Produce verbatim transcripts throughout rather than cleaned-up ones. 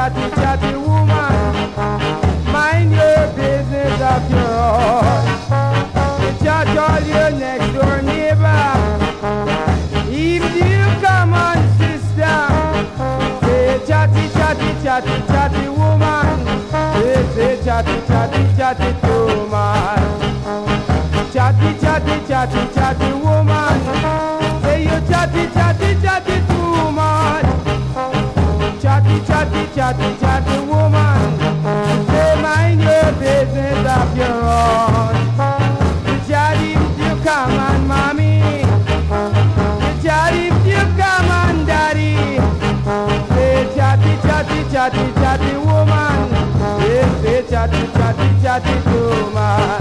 chatty, chatty woman. Mind your business of your own. You chat all your next door neighbor. Even you come on, sister. Say chatty, chatty, chatty, chatty woman. Say, say chatty, chatty, chatty too much. Chatty, chatty, chatty, chatty woman. Say you chatty, chatty, chatty too much. Chatty, chatty, chatty, chatty woman. Say mind your business of your own. You chatty if you come on, mommy. You chatty if you come on, daddy. Say chatty, chatty, chatty, chatty woman. Say, say chatty, chatty, chatty too much.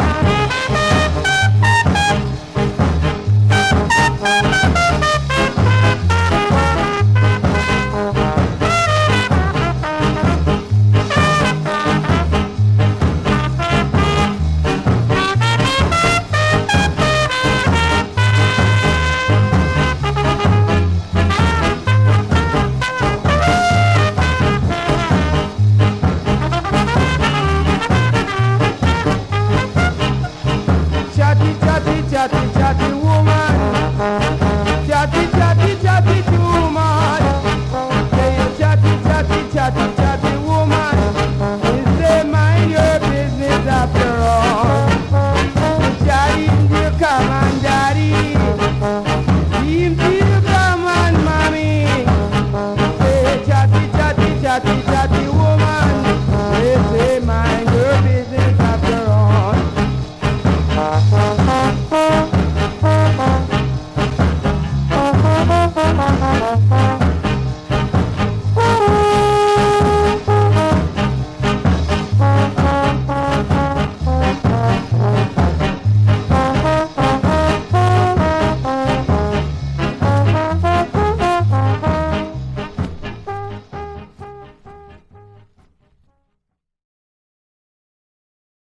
Chatty, chatty, chatty, chatty woman. Chatty, chatty, chatty too much. Say you chatty, chatty, chatty, chatty woman. You say mind your business after all. Chatty, you come on, daddy. Team, you come on, mommy. Say chatty, chatty, chatty, chatty woman. They say mind your business after all.